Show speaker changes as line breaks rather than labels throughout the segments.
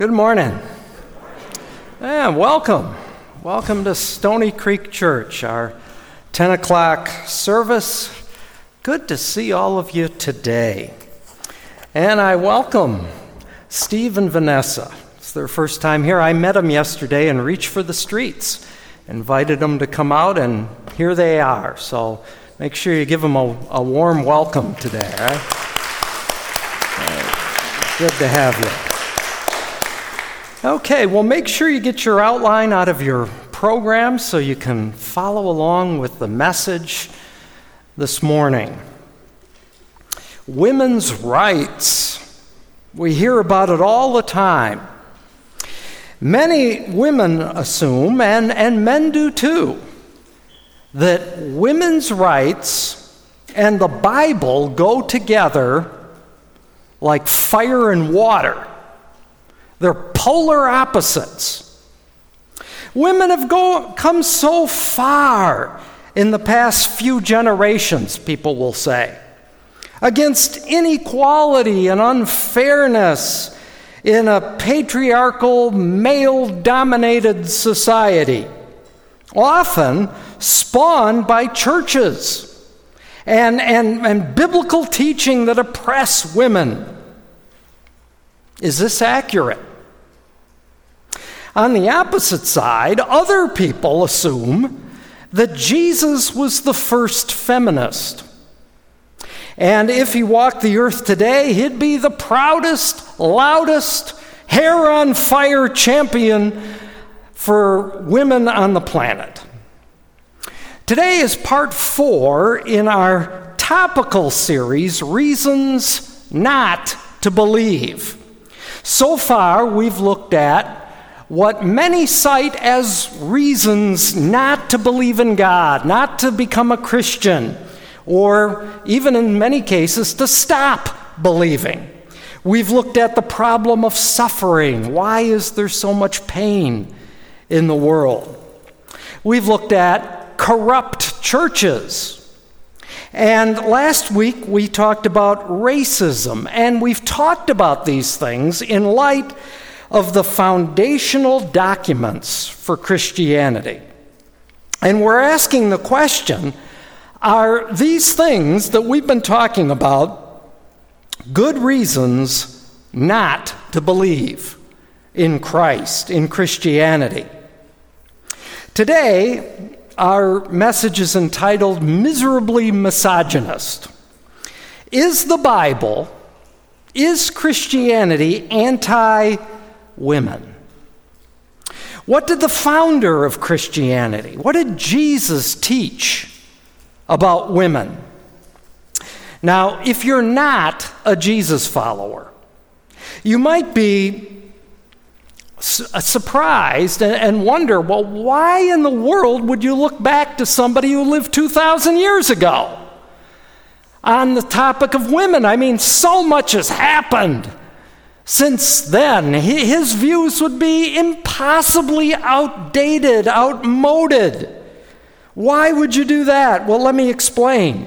Good morning. And welcome. Welcome to Stony Creek Church, our 10 o'clock service. Good to see all of you today. And I welcome Steve and Vanessa. It's their first time here. I met them yesterday and reached for the streets. Invited them to come out, and here they are. So make sure you give them a warm welcome today. All right? Good to have you. Okay, well, make sure you get your outline out of your program so you can follow along with the message this morning. Women's rights. We hear about it all the time. Many women assume, and men do too, that women's rights and the Bible go together like fire and water. They're polar opposites. Women have come so far in the past few generations, people will say, against inequality and unfairness in a patriarchal, male-dominated society, often spawned by churches and biblical teaching that oppress women. Is this accurate? On the opposite side, other people assume that Jesus was the first feminist. And if he walked the earth today, he'd be the proudest, loudest, hair-on-fire champion for women on the planet. Today is part 4 in our topical series, Reasons Not to Believe. So far, we've looked at what many cite as reasons not to believe in God, not to become a Christian, or even in many cases to stop believing. We've looked at the problem of suffering. Why is there so much pain in the world? We've looked at corrupt churches. And last week we talked about racism, and we've talked about these things in light of the foundational documents for Christianity. And we're asking the question, are these things that we've been talking about good reasons not to believe in Christ, in Christianity? Today, our message is entitled Miserably Misogynist. Is the Bible, is Christianity anti-women? What did the founder of Christianity, what did Jesus teach about women? Now, if you're not a Jesus follower, you might be surprised and wonder, well, why in the world would you look back to somebody who lived 2,000 years ago on the topic of women? I mean, so much has happened since then. His views would be impossibly outdated, outmoded. Why would you do that? Well, let me explain.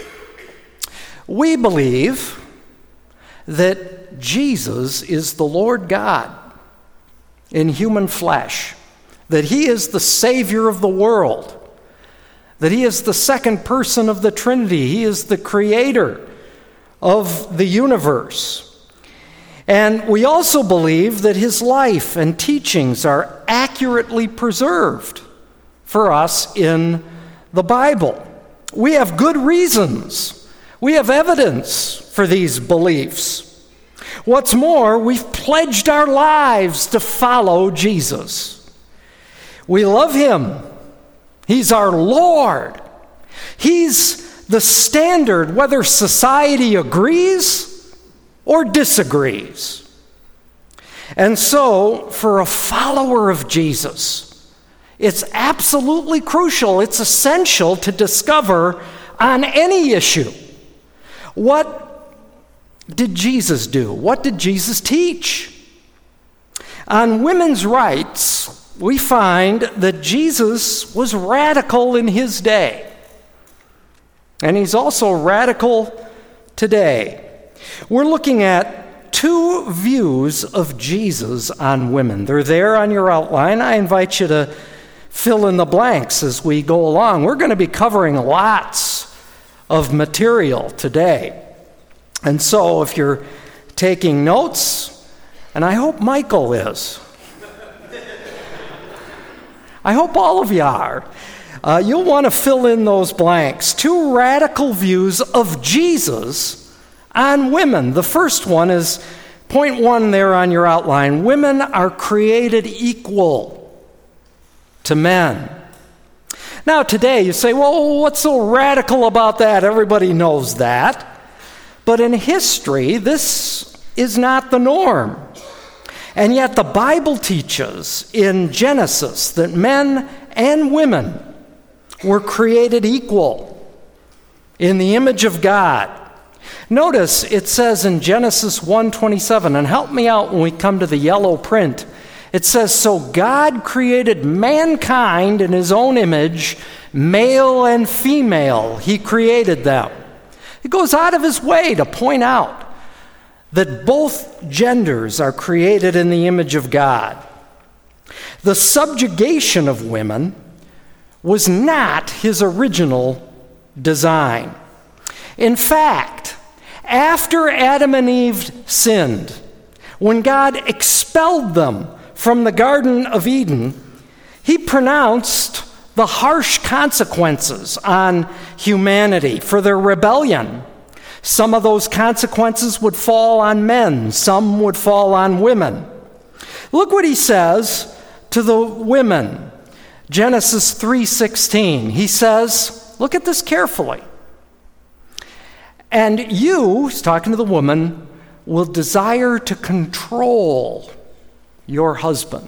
We believe that Jesus is the Lord God in human flesh, that he is the Savior of the world, that he is the second person of the Trinity, he is the creator of the universe. And we also believe that his life and teachings are accurately preserved for us in the Bible. We have good reasons. We have evidence for these beliefs. What's more, we've pledged our lives to follow Jesus. We love him. He's our Lord. He's the standard, whether society agrees or disagrees. And so, for a follower of Jesus, it's absolutely crucial, it's essential to discover on any issue, what did Jesus do? What did Jesus teach? On women's rights, we find that Jesus was radical in his day. And he's also radical today. We're looking at two views of Jesus on women. They're there on your outline. I invite you to fill in the blanks as we go along. We're going to be covering lots of material today. And so if you're taking notes, and I hope Michael is, I hope all of you are, you'll want to fill in those blanks. Two radical views of Jesus on women. The first one is point 1 there on your outline. Women are created equal to men. Now today you say, well, what's so radical about that? Everybody knows that. But in history, this is not the norm. And yet the Bible teaches in Genesis that men and women were created equal in the image of God. Notice it says in Genesis 1:27, and help me out when we come to the yellow print. It says, so God created mankind in his own image, male and female, he created them. He goes out of his way to point out that both genders are created in the image of God. The subjugation of women was not his original design. In fact, after Adam and Eve sinned, when God expelled them from the Garden of Eden, he pronounced the harsh consequences on humanity for their rebellion. Some of those consequences would fall on men, some would fall on women. Look what he says to the women. Genesis 3:16. He says, look at this carefully. And you, he's talking to the woman, will desire to control your husband.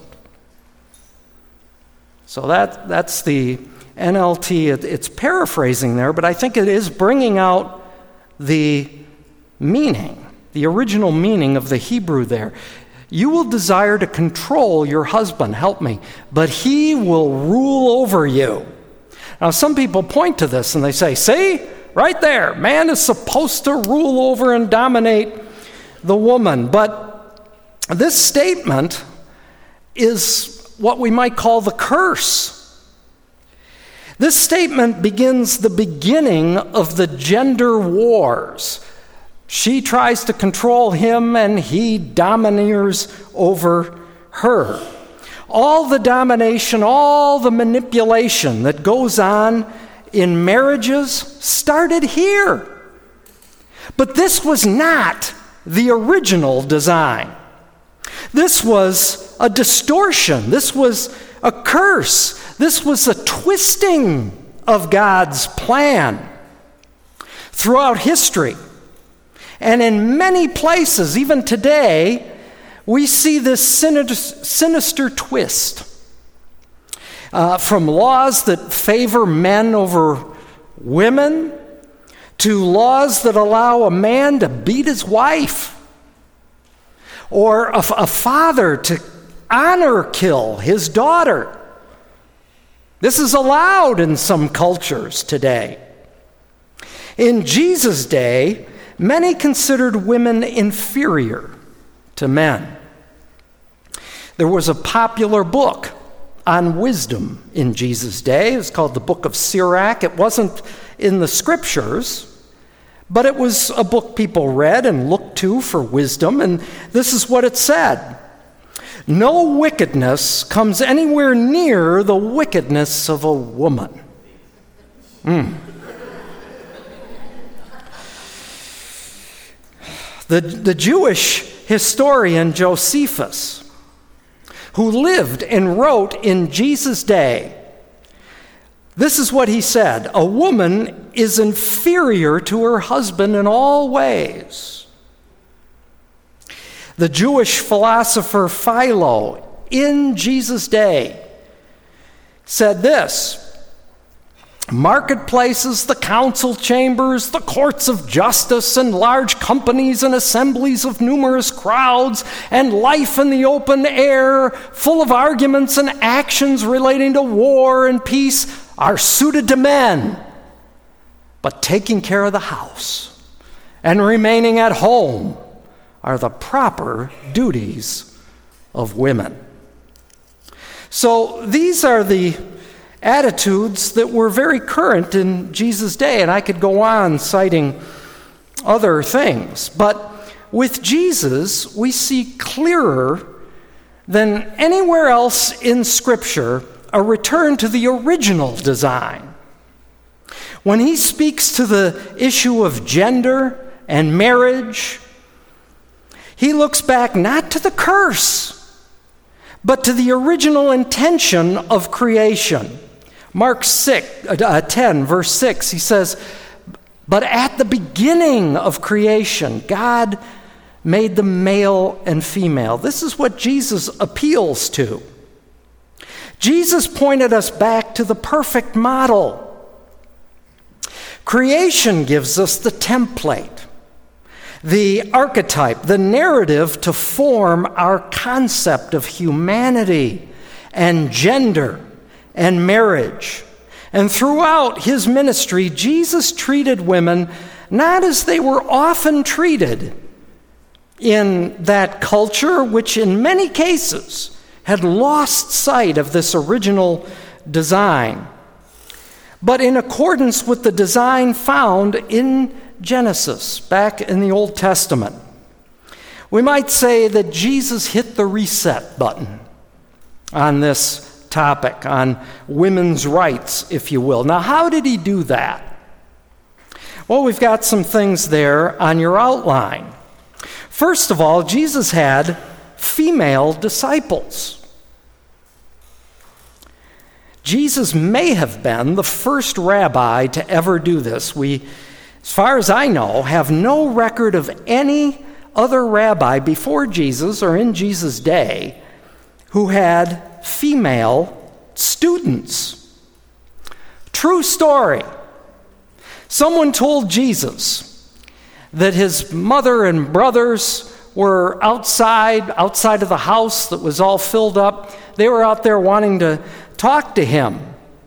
So that's the NLT. It's paraphrasing there, but I think it is bringing out the meaning, the original meaning of the Hebrew there. You will desire to control your husband, help me, but he will rule over you. Now, some people point to this and they say, see, right there, man is supposed to rule over and dominate the woman. But this statement is what we might call the curse. This statement begins the beginning of the gender wars. She tries to control him and he domineers over her. All the domination, all the manipulation that goes on in marriages started here. But this was not the original design. This was a distortion. This was a curse. This was a twisting of God's plan. Throughout history, and in many places, even today, we see this sinister twist. From laws that favor men over women, to laws that allow a man to beat his wife, or a father to honor kill his daughter. This is allowed in some cultures today. In Jesus' day, many considered women inferior to men. There was a popular book on wisdom in Jesus' day. It was called the Book of Sirach. It wasn't in the scriptures, but it was a book people read and looked to for wisdom, and this is what it said. No wickedness comes anywhere near the wickedness of a woman. The Jewish historian Josephus, who lived and wrote in Jesus' day, this is what he said: a woman is inferior to her husband in all ways. The Jewish philosopher Philo, in Jesus' day, said this: marketplaces, the council chambers, the courts of justice, and large companies and assemblies of numerous crowds, and life in the open air, full of arguments and actions relating to war and peace, are suited to men. But taking care of the house and remaining at home are the proper duties of women. So these are the attitudes that were very current in Jesus' day, and I could go on citing other things. But with Jesus, we see clearer than anywhere else in Scripture a return to the original design. When he speaks to the issue of gender and marriage, he looks back not to the curse, but to the original intention of creation. Mark 10, verse 6, he says, "But at the beginning of creation, God made them male and female." This is what Jesus appeals to. Jesus pointed us back to the perfect model. Creation gives us the template, the archetype, the narrative to form our concept of humanity and gender and marriage. And throughout his ministry, Jesus treated women not as they were often treated in that culture, which in many cases had lost sight of this original design, but in accordance with the design found in Genesis, back in the Old Testament. We might say that Jesus hit the reset button on this topic, on women's rights, if you will. Now, how did he do that? Well, we've got some things there on your outline. First of all, Jesus had female disciples. Jesus may have been the first rabbi to ever do this. We, as far as I know, have no record of any other rabbi before Jesus or in Jesus' day who had female students. True story. Someone told Jesus that his mother and brothers were outside of the house that was all filled up. They were out there wanting to talk to him.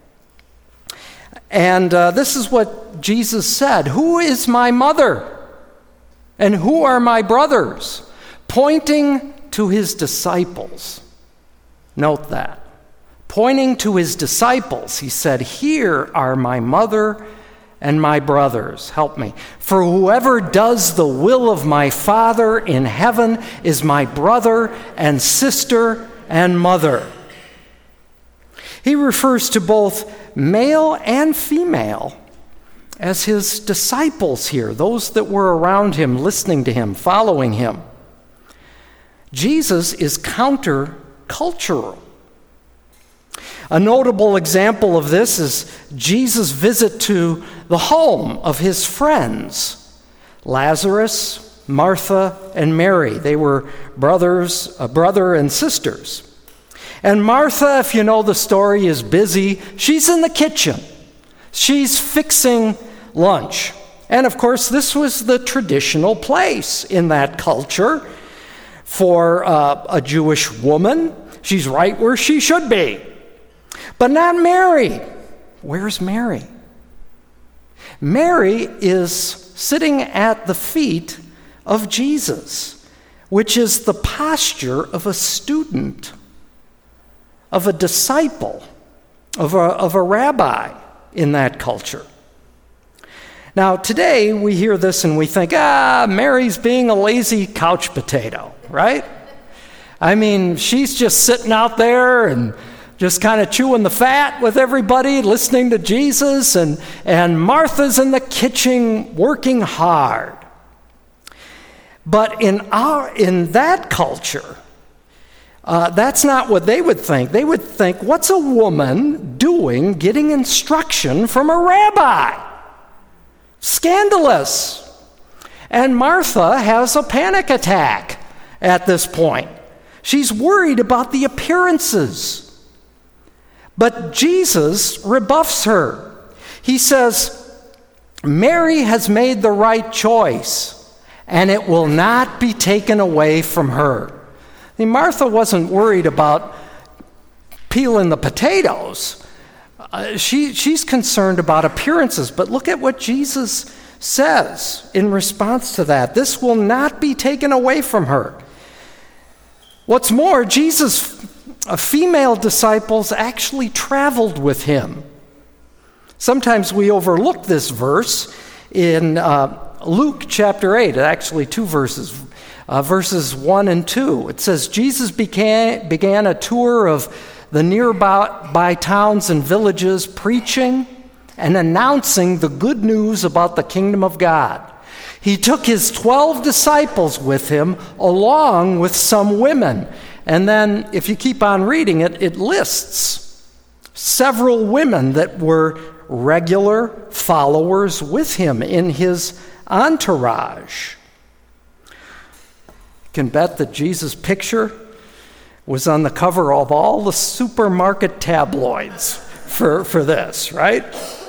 And this is what Jesus said: "Who is my mother? And who are my brothers?" Pointing to his disciples. Note that. Pointing to his disciples, he said, "Here are my mother and my brothers." Help me. "For whoever does the will of my Father in heaven is my brother and sister and mother." He refers to both male and female as his disciples here, those that were around him, listening to him, following him. Jesus is countercultural. A notable example of this is Jesus' visit to the home of his friends, Lazarus, Martha, and Mary. They were brother and sisters. And Martha, if you know the story, is busy. She's in the kitchen. She's fixing lunch. And of course, this was the traditional place in that culture for a Jewish woman. She's right where she should be. But not Mary. Where's Mary? Mary is sitting at the feet of Jesus, which is the posture of a student, of a disciple, of a rabbi in that culture. Now, today we hear this and we think, Mary's being a lazy couch potato, right? I mean, she's just sitting out there and just kind of chewing the fat with everybody, listening to Jesus, and Martha's in the kitchen working hard. But in that culture, that's not what they would think. They would think, what's a woman doing getting instruction from a rabbi? Scandalous. And Martha has a panic attack at this point. She's worried about the appearances. But Jesus rebuffs her. He says, Mary has made the right choice, and it will not be taken away from her. I mean, Martha wasn't worried about peeling the potatoes. She's concerned about appearances. But look at what Jesus says in response to that, this will not be taken away from her. What's more, Jesus' female disciples actually traveled with him. Sometimes we overlook this verse in Luke chapter 8, actually two verses, verses 1 and 2. It says, Jesus began a tour of the nearby towns and villages, preaching and announcing the good news about the kingdom of God. He took his 12 disciples with him, along with some women. And then, if you keep on reading it, it lists several women that were regular followers with him in his entourage. You can bet that Jesus' picture was on the cover of all the supermarket tabloids for this, right?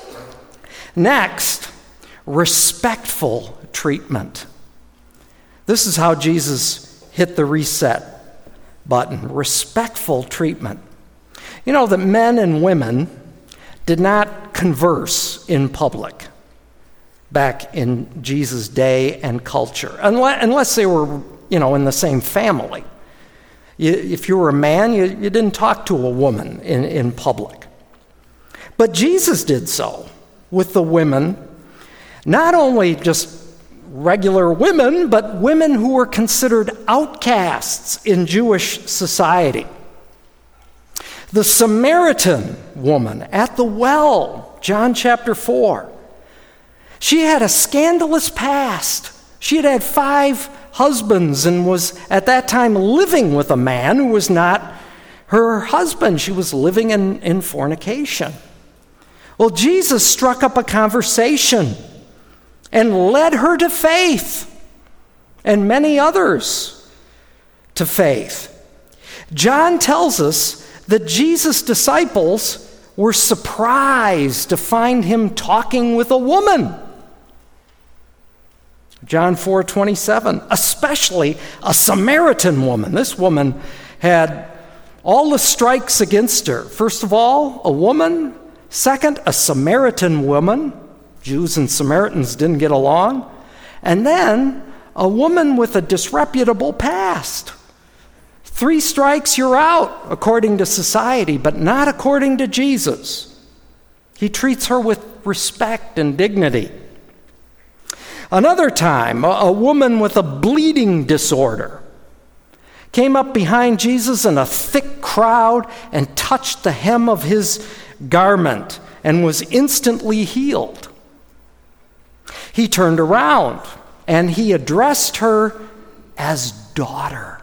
Next, respectful treatment. This is how Jesus hit the reset button. Respectful treatment. You know that men and women did not converse in public back in Jesus' day and culture, unless they were, in the same family. If you were a man, you didn't talk to a woman in public. But Jesus did so with the women, not only just regular women, but women who were considered outcasts in Jewish society. The Samaritan woman at the well, John chapter 4. She had a scandalous past. She had had 5 husbands and was at that time living with a man who was not her husband. She was living in fornication. Well, Jesus struck up a conversation and led her to faith, and many others to faith. John tells us that Jesus' disciples were surprised to find him talking with a woman. John 4:27, especially a Samaritan woman. This woman had all the strikes against her. First of all, a woman. Second, a Samaritan woman. Jews and Samaritans didn't get along. And then a woman with a disreputable past. 3 strikes, you're out, according to society, but not according to Jesus. He treats her with respect and dignity. Another time, a woman with a bleeding disorder came up behind Jesus in a thick crowd and touched the hem of his garment and was instantly healed. He turned around and he addressed her as daughter.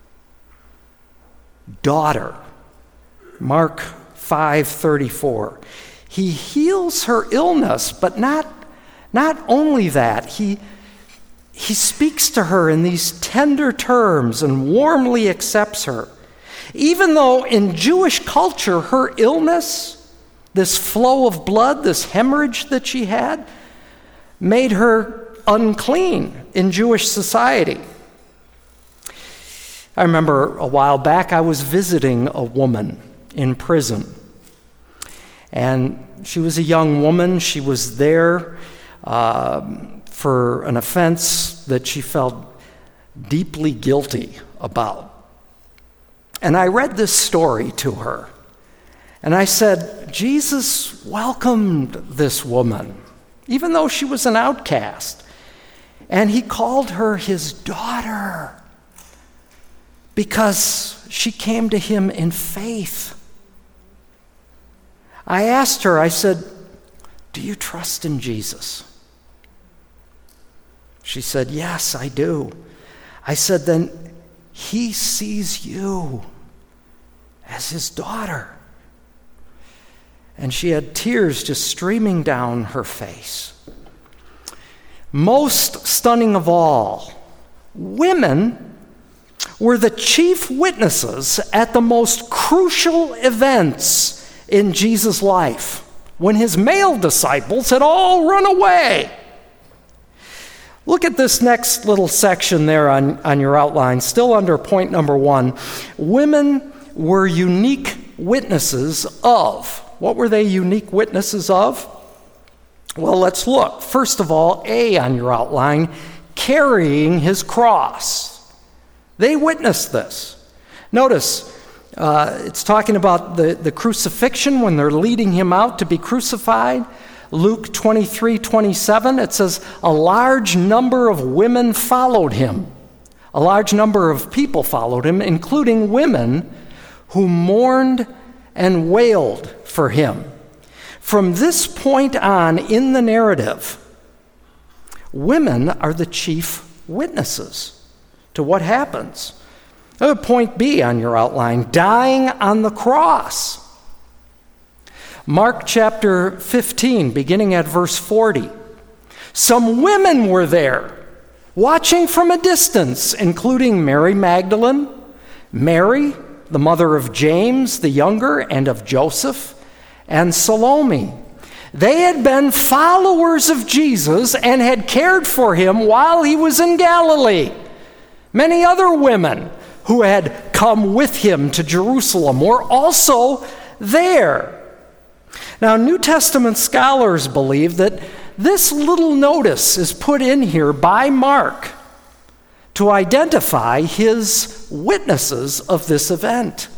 Daughter. Mark 5:34. He heals her illness, but not only that. He speaks to her in these tender terms and warmly accepts her. Even though in Jewish culture her illness, this flow of blood, this hemorrhage that she had, made her unclean in Jewish society. I remember a while back I was visiting a woman in prison. And she was a young woman. She was there for an offense that she felt deeply guilty about. And I read this story to her. And I said, Jesus welcomed this woman, even though she was an outcast. And he called her his daughter because she came to him in faith. I asked her, I said, do you trust in Jesus? She said, yes, I do. I said, then he sees you as his daughter. And she had tears just streaming down her face. Most stunning of all, women were the chief witnesses at the most crucial events in Jesus' life, when his male disciples had all run away. Look at this next little section there on your outline, still under point number 1. Women were unique witnesses of. What were they unique witnesses of? Well, let's look. First of all, A on your outline, carrying his cross. They witnessed this. Notice, it's talking about the crucifixion when they're leading him out to be crucified. Luke 23:27, it says, a large number of women followed him. A large number of people followed him, including women who mourned and wailed for him. From this point on in the narrative, women are the chief witnesses to what happens. Point B on your outline, dying on the cross. Mark chapter 15, beginning at verse 40. Some women were there, watching from a distance, including Mary Magdalene, Mary, the mother of James the younger and of Joseph, and Salome. They had been followers of Jesus and had cared for him while he was in Galilee. Many other women who had come with him to Jerusalem were also there. Now, New Testament scholars believe that this little notice is put in here by Mark to identify his witnesses of this event.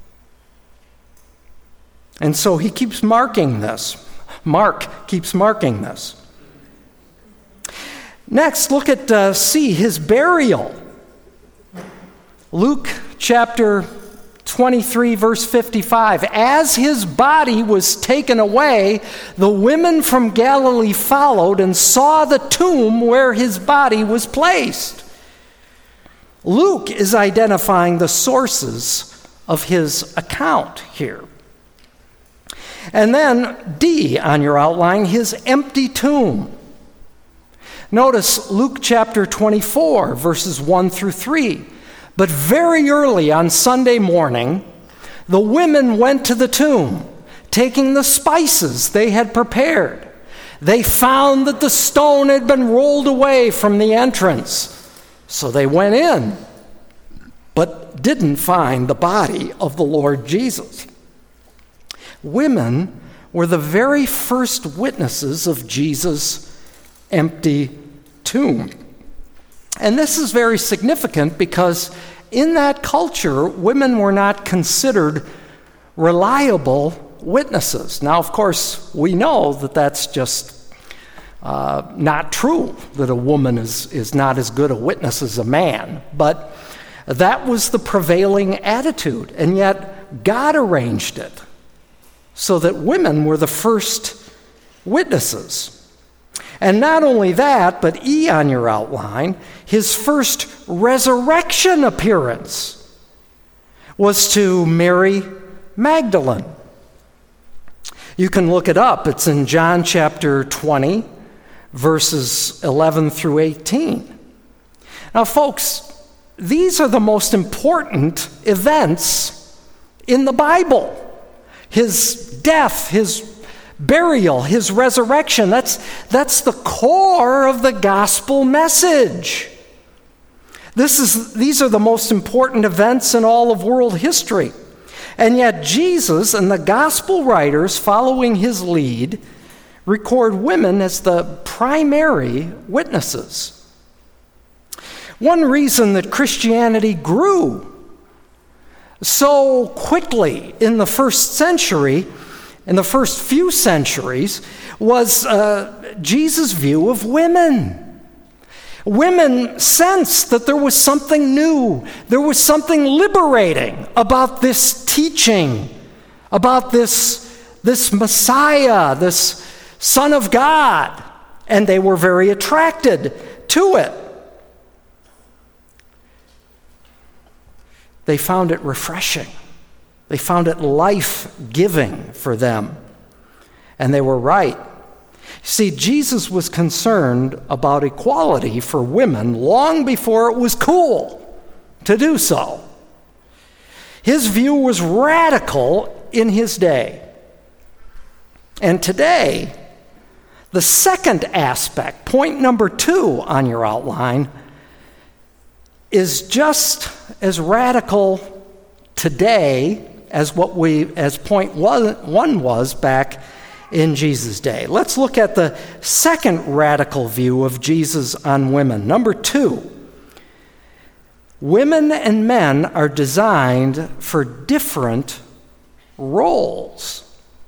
And so he keeps marking this. Mark keeps marking this. Next, look at C, his burial. Luke chapter 23, verse 55. As his body was taken away, the women from Galilee followed and saw the tomb where his body was placed. Luke is identifying the sources of his account here. And then D on your outline, his empty tomb. Notice Luke chapter 24, verses 1 through 3. But very early on Sunday morning, the women went to the tomb, taking the spices they had prepared. They found that the stone had been rolled away from the entrance. So they went in, but didn't find the body of the Lord Jesus. Women were the very first witnesses of Jesus' empty tomb. And this is very significant because in that culture, women were not considered reliable witnesses. Now, of course, we know that that's just not true, that a woman is not as good a witness as a man. But that was the prevailing attitude, and yet God arranged it so that women were the first witnesses. And not only that, but E on your outline, his first resurrection appearance was to Mary Magdalene. You can look it up. It's in John chapter 20, verses 11 through 18. Now, folks, these are the most important events in the Bible. His death, his burial, his resurrection, that's the core of the gospel message. These are the most important events in all of world history. And yet Jesus and the gospel writers following his lead record women as the primary witnesses. One reason that Christianity grew so quickly in the first century, in the first few centuries, was Jesus' view of women. Women sensed that there was something new, there was something liberating about this teaching, about this Messiah, this Son of God, and they were very attracted to it. They found it refreshing. They found it life-giving for them. And they were right. See, Jesus was concerned about equality for women long before it was cool to do so. His view was radical in his day. And today, the second aspect, point number 2 on your outline, is just as radical today as point one was back in Jesus' day. Let's look at the second radical view of Jesus on women. Number 2, women and men are designed for different roles.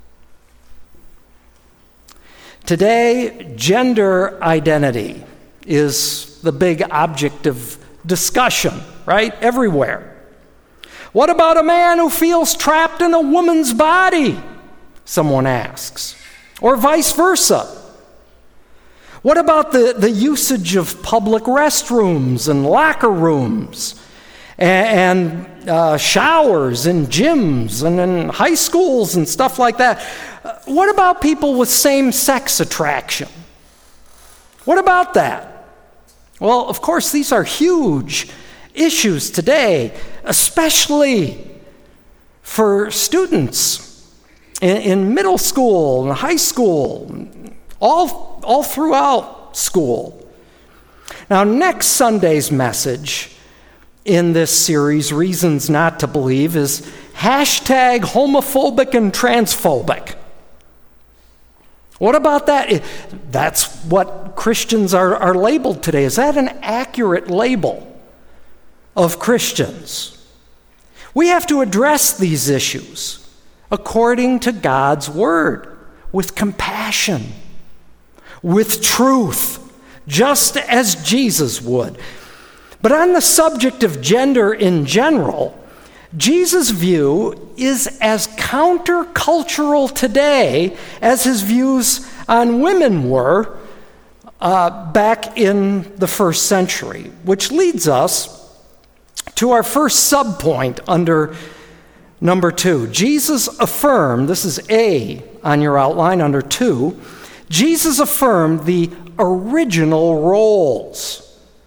Today, gender identity is the big object of discussion, right? Everywhere. What about a man who feels trapped in a woman's body? Someone asks. Or vice versa. What about the usage of public restrooms and locker rooms and showers in gyms and in high schools and stuff like that? What about people with same-sex attraction? What about that? Well, of course, these are huge issues today, especially for students in middle school and high school, all throughout school. Now, next Sunday's message in this series, Reasons Not to Believe, is hashtag homophobic and transphobic. What about that? That's what Christians are labeled today. Is that an accurate label of Christians? We have to address these issues according to God's word, with compassion, with truth, just as Jesus would. But on the subject of gender in general, Jesus' view is as countercultural today as his views on women were back in the first century, which leads us to our first subpoint under number 2. Jesus affirmed, this is A on your outline under 2, Jesus affirmed the original roles.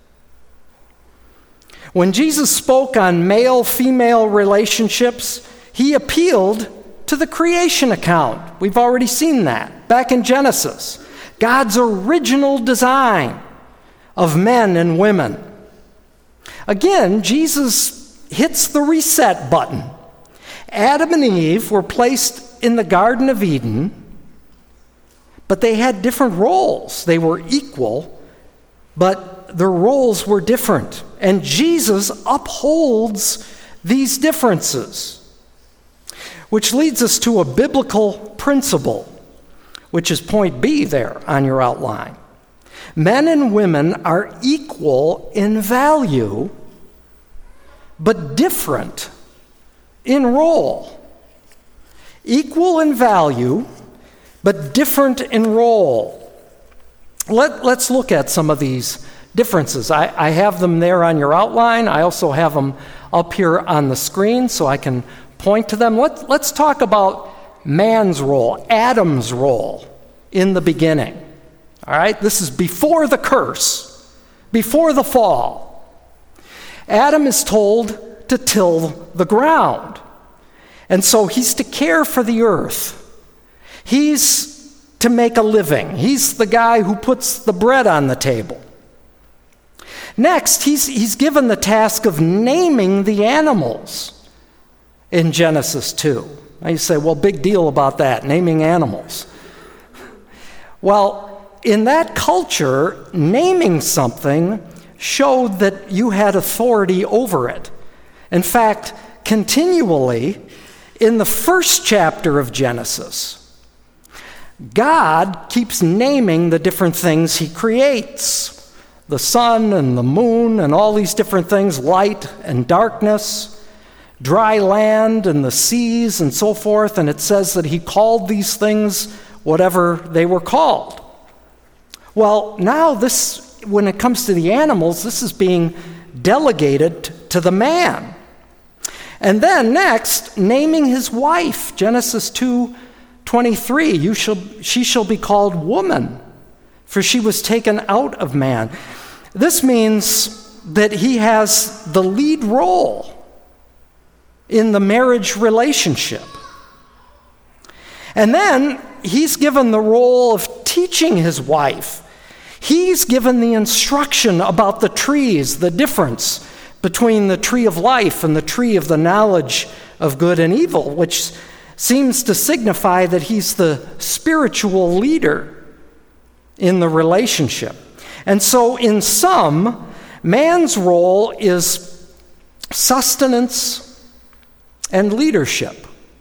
When Jesus spoke on male-female relationships, he appealed to the creation account. We've already seen that back in Genesis. God's original design of men and women. Again, Jesus hits the reset button. Adam and Eve were placed in the Garden of Eden, but they had different roles. They were equal, but their roles were different. And Jesus upholds these differences, which leads us to a biblical principle, which is point B there on your outline. Men and women are equal in value, but different in role. Equal in value, but different in role. Let's look at some of these differences. I have them there on your outline. I also have them up here on the screen so I can point to them. Let's talk about man's role, Adam's role in the beginning. All right, this is before the curse, before the fall. Adam is told to till the ground. And so he's to care for the earth. He's to make a living. He's the guy who puts the bread on the table. Next, he's given the task of naming the animals in Genesis 2. Now you say, well, big deal about that, naming animals. Well, in that culture, naming something showed that you had authority over it. In fact, continually, in the first chapter of Genesis, God keeps naming the different things he creates. The sun and the moon and all these different things, light and darkness, dry land and the seas and so forth. And it says that he called these things whatever they were called. Well, now this, when it comes to the animals, this is being delegated to the man. And then next, naming his wife, Genesis 2:23, she shall be called woman, for she was taken out of man. This means that he has the lead role in the marriage relationship. And then he's given the role of teaching his wife. He's given the instruction about the trees, the difference between the tree of life and the tree of the knowledge of good and evil, which seems to signify that he's the spiritual leader in the relationship. And so in sum, man's role is sustenance and leadership.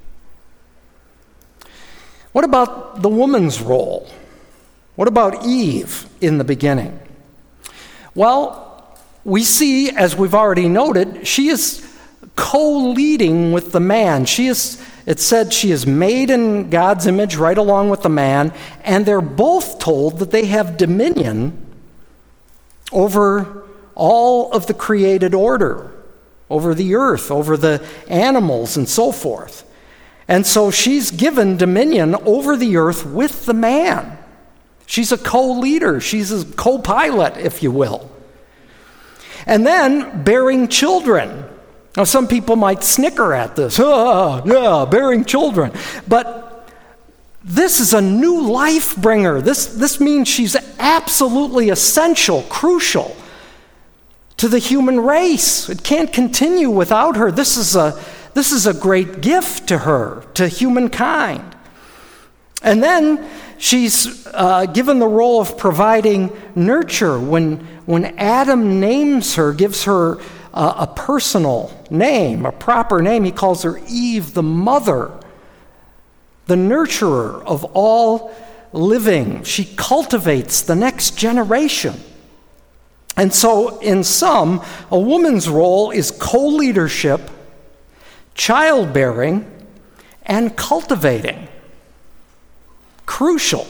What about the woman's role? What about Eve in the beginning? Well, we see, as we've already noted, she is co-leading with the man. It said she is made in God's image right along with the man, and they're both told that they have dominion over all of the created order, over the earth, over the animals, and so forth. And so she's given dominion over the earth with the man. She's a co-leader. She's a co-pilot, if you will. And then bearing children. Now, some people might snicker at this. Bearing children. But this is a new life bringer. This means she's absolutely essential, crucial to the human race. It can't continue without her. This is a great gift to her, to humankind. And then she's given the role of providing nurture. When Adam names her, gives her a personal name, a proper name, he calls her Eve, the mother, the nurturer of all living. She cultivates the next generation. And so, in sum, a woman's role is co-leadership, childbearing, and cultivating. Crucial.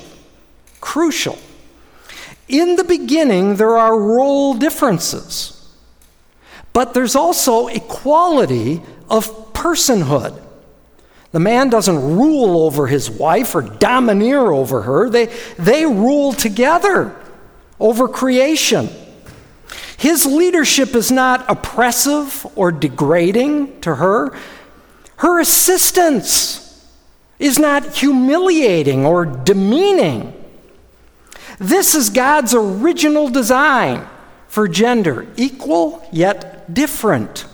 In the beginning, there are role differences, but there's also equality of personhood. The man doesn't rule over his wife or domineer over her. They rule together over creation. His leadership is not oppressive or degrading to her. Her assistance is not humiliating or demeaning. This is God's original design for gender, equal yet different.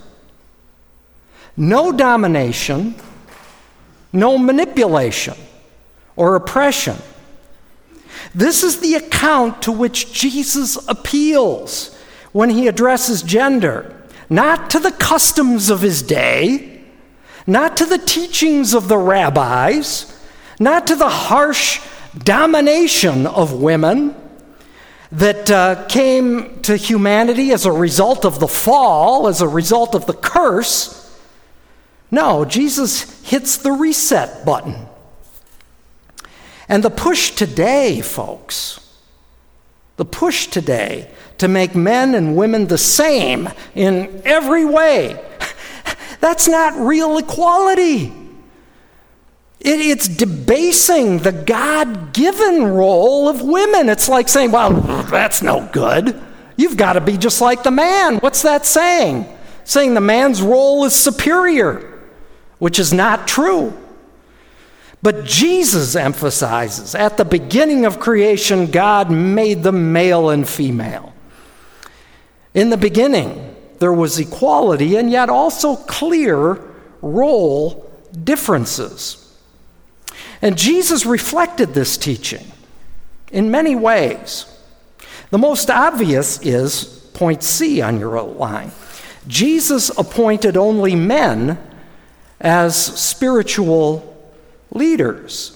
No domination, no manipulation or oppression. This is the account to which Jesus appeals when he addresses gender, not to the customs of his day, not to the teachings of the rabbis, not to the harsh domination of women that came to humanity as a result of the fall, as a result of the curse. No, Jesus hits the reset button. And the push today, folks, the push today to make men and women the same in every way, that's not real equality. It's debasing the God-given role of women. It's like saying, well, that's no good. You've got to be just like the man. What's that saying? Saying the man's role is superior, which is not true. But Jesus emphasizes, at the beginning of creation, God made them male and female. In the beginning, there was equality and yet also clear role differences. And Jesus reflected this teaching in many ways. The most obvious is point C on your outline. Jesus appointed only men as spiritual leaders.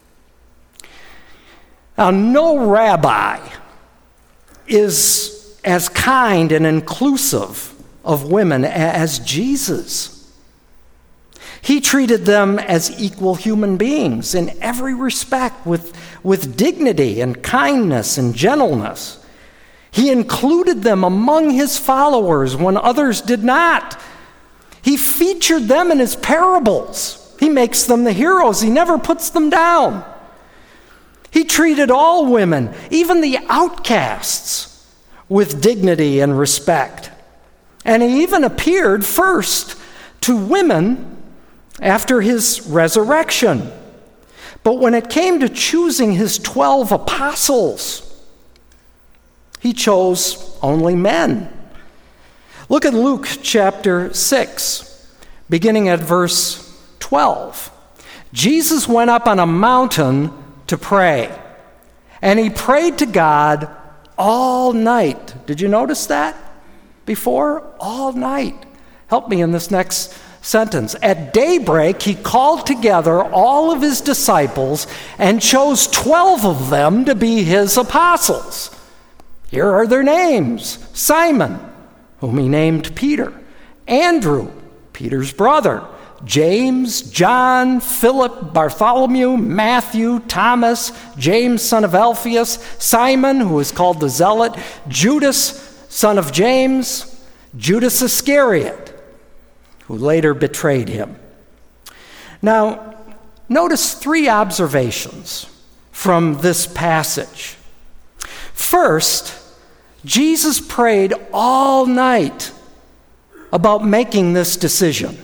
Now, no rabbi is as kind and inclusive of women as Jesus. He treated them as equal human beings in every respect, with dignity and kindness and gentleness. He included them among his followers when others did not. He featured them in his parables. He makes them the heroes. He never puts them down. He treated all women, even the outcasts, with dignity and respect. And he even appeared first to women after his resurrection. But when it came to choosing his 12 apostles, he chose only men. Look at Luke chapter 6, beginning at verse 12. Jesus went up on a mountain to pray. And he prayed to God all night. Did you notice that before? All night. Help me in this next sentence. At daybreak, he called together all of his disciples and chose 12 of them to be his apostles. Here are their names: Simon, whom he named Peter; Andrew, Peter's brother; James, John, Philip, Bartholomew, Matthew, Thomas, James, son of Alphaeus; Simon, who is called the Zealot; Judas, son of James; Judas Iscariot, who later betrayed him. Now, notice 3 observations from this passage. First, Jesus prayed all night about making this decision.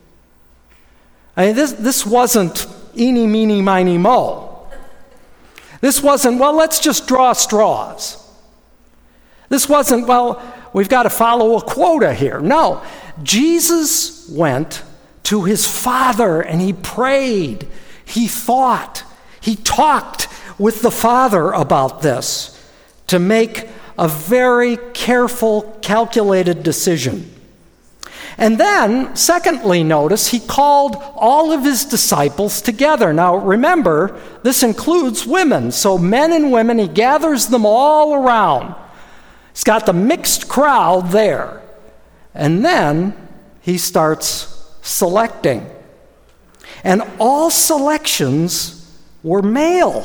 I mean, this wasn't eeny, meeny, miny, mo. This wasn't, well, let's just draw straws. This wasn't, well, we've got to follow a quota here. No, Jesus went to his Father and he prayed, he thought, he talked with the Father about this to make a very careful, calculated decision. And then, secondly, notice he called all of his disciples together. Now, remember, this includes women. So men and women, he gathers them all around. He's got the mixed crowd there. And then he starts selecting. And all selections were male.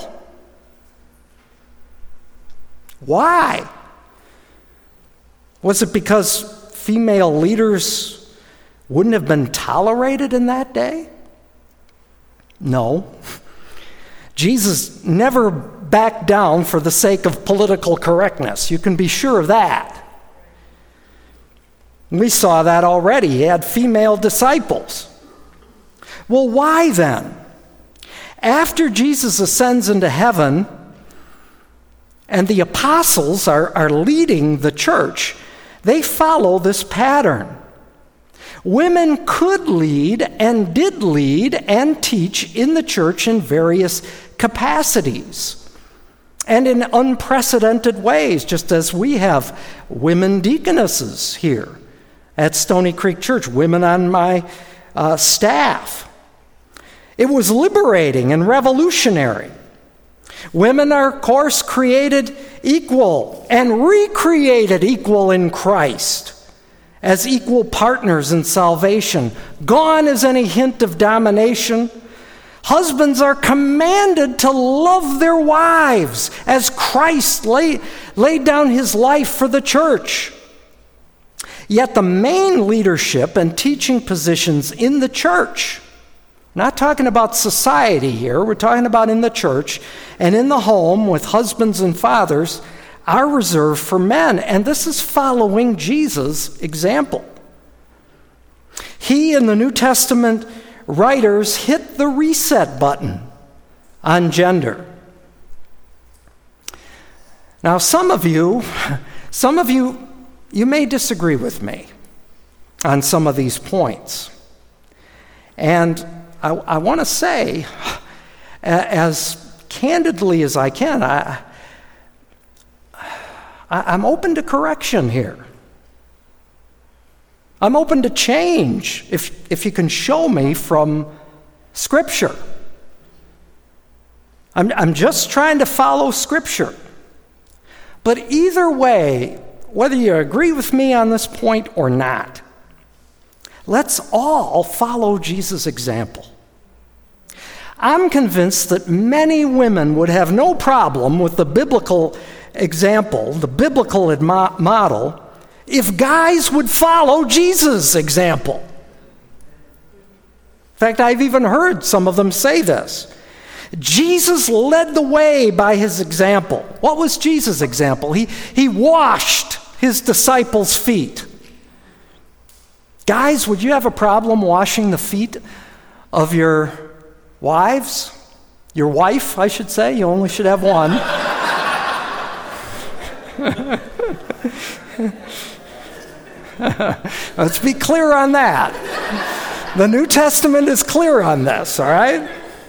Why? Was it because female leaders wouldn't have been tolerated in that day? No. Jesus never backed down for the sake of political correctness. You can be sure of that. We saw that already. He had female disciples. Well, why then? After Jesus ascends into heaven and the apostles are leading the church, they follow this pattern. Women could lead and did lead and teach in the church in various capacities and in unprecedented ways, just as we have women deaconesses here at Stony Creek Church, women on my staff. It was liberating and revolutionary. Women are, of course, created equal and recreated equal in Christ, as equal partners in salvation. Gone is any hint of domination. Husbands are commanded to love their wives as Christ laid down his life for the church. Yet the main leadership and teaching positions in the church, not talking about society here, we're talking about in the church and in the home with husbands and fathers, are reserved for men, and this is following Jesus' example. He and the New Testament writers hit the reset button on gender. Now, some of you, you may disagree with me on some of these points. And I want to say, as candidly as I can, I'm open to correction here. I'm open to change if you can show me from Scripture. I'm just trying to follow Scripture. But either way, whether you agree with me on this point or not, let's all follow Jesus' example. I'm convinced that many women would have no problem with the biblical example, the biblical model, if guys would follow Jesus' example. In fact, I've even heard some of them say this. Jesus led the way by his example. What was Jesus' example? He washed his disciples' feet. Guys, would you have a problem washing the feet of your wives? Your wife, I should say. You only should have one. Let's be clear on that. The New Testament is clear on this, all right?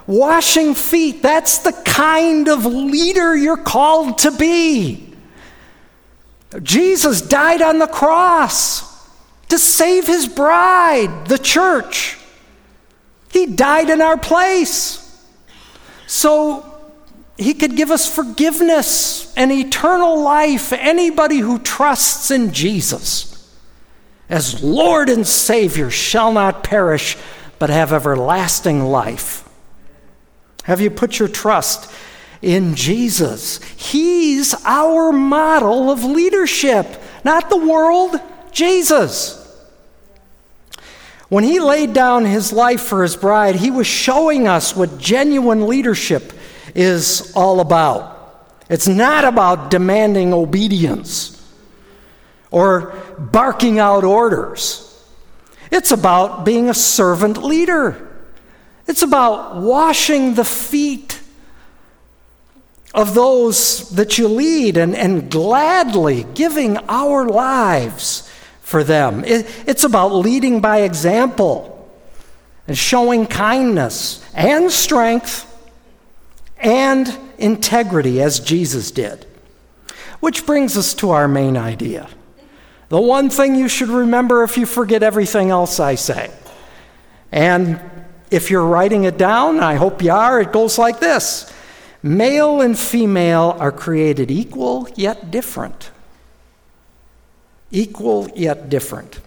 Washing feet, that's the kind of leader you're called to be. Jesus died on the cross to save his bride, the church. He died in our place so he could give us forgiveness and eternal life. Anybody who trusts in Jesus as Lord and Savior shall not perish, but have everlasting life. Have you put your trust in Jesus? He's our model of leadership, not the world, Jesus. When he laid down his life for his bride, he was showing us what genuine leadership is all about. It's not about demanding obedience or barking out orders. It's about being a servant leader. It's about washing the feet of those that you lead and gladly giving our lives for them. It's about leading by example and showing kindness and strength and integrity as Jesus did. Which brings us to our main idea. The one thing you should remember if you forget everything else I say. And if you're writing it down, I hope you are, it goes like this. Male and female are created equal yet different. Equal yet different.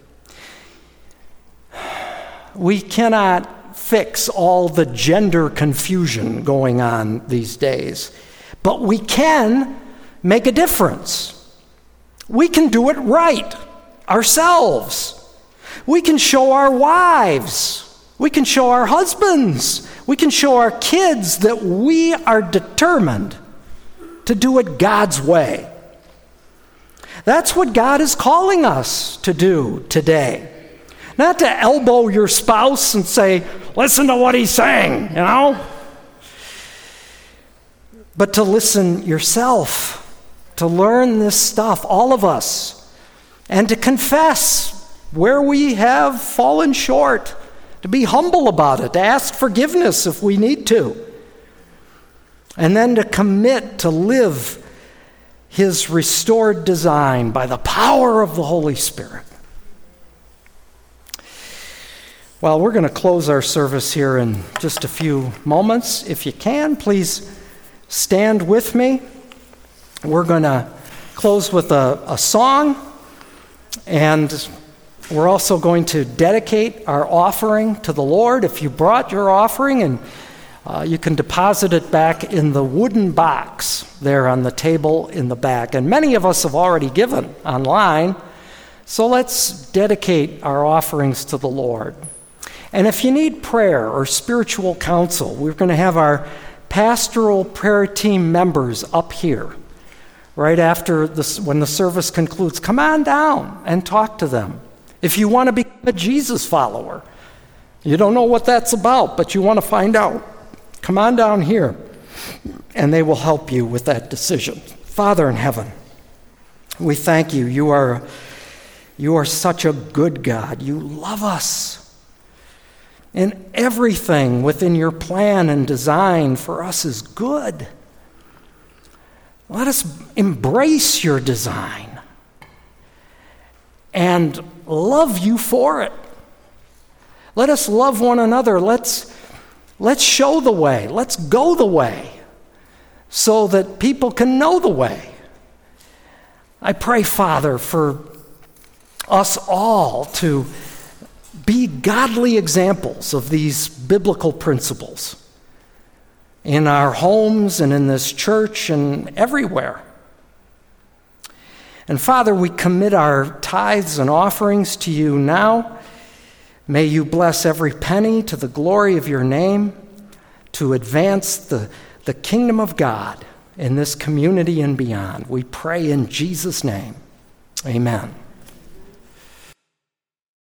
We cannot fix all the gender confusion going on these days, but we can make a difference. We can do it right ourselves. We can show our wives. We can show our husbands. We can show our kids that we are determined to do it God's way. That's what God is calling us to do today. Not to elbow your spouse and say, listen to what he's saying, you know? But to listen yourself, to learn this stuff, all of us, and to confess where we have fallen short, to be humble about it, to ask forgiveness if we need to, and then to commit to live his restored design by the power of the Holy Spirit. Well, we're going to close our service here in just a few moments. If you can, please stand with me. We're going to close with a song, and we're also going to dedicate our offering to the Lord. If you brought your offering, and you can deposit it back in the wooden box there on the table in the back. And many of us have already given online, so let's dedicate our offerings to the Lord. And if you need prayer or spiritual counsel, we're going to have our pastoral prayer team members up here right after this, when the service concludes. Come on down and talk to them. If you want to become a Jesus follower, you don't know what that's about, but you want to find out, come on down here, and they will help you with that decision. Father in heaven, we thank you. You are such a good God. You love us. And everything within your plan and design for us is good. Let us embrace your design and love you for it. Let us love one another. Let's show the way. Let's go the way so that people can know the way. I pray, Father, for us all to be godly examples of these biblical principles in our homes and in this church and everywhere. And Father, we commit our tithes and offerings to you now. May you bless every penny to the glory of your name, to advance the kingdom of God in this community and beyond. We pray in Jesus' name. Amen.